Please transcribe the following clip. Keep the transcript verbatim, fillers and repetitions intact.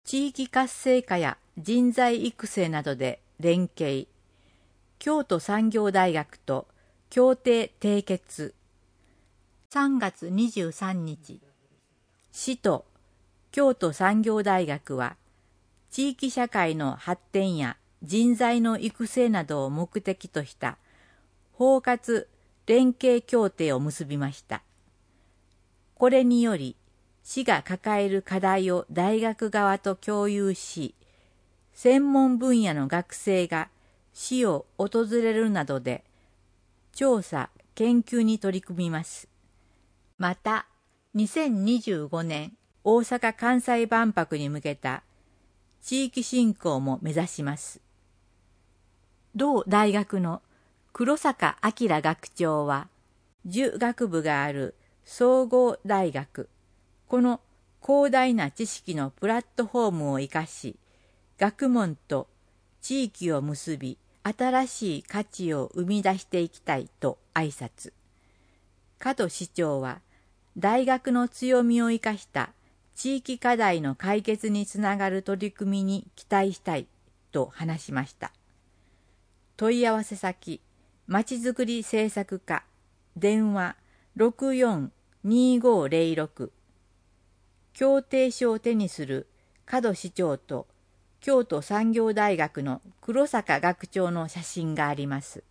地域活性化や人材育成などで連携、京都産業大学と協定締結。さんがつにじゅうさんにち、市と京都産業大学は、地域社会の発展や人材の育成などを目的とした包括連携協定を結びました。これにより、市が抱える課題を大学側と共有し、専門分野の学生が市を訪れるなどで、調査・研究に取り組みます。また、にせんにじゅうごねん大阪・関西万博に向けた地域振興も目指します。同大学の黒坂明学長は、じゅ学部がある総合大学、この広大な知識のプラットフォームを生かし、学問と地域を結び、新しい価値を生み出していきたいと挨拶。門市長は、大学の強みを生かした地域課題の解決につながる取り組みに期待したいと話しました。問い合わせ先、まちづくり政策課、電話ろくよんにごぜろろく、協定書を手にする門市長と京都産業大学の黒坂学長の写真があります。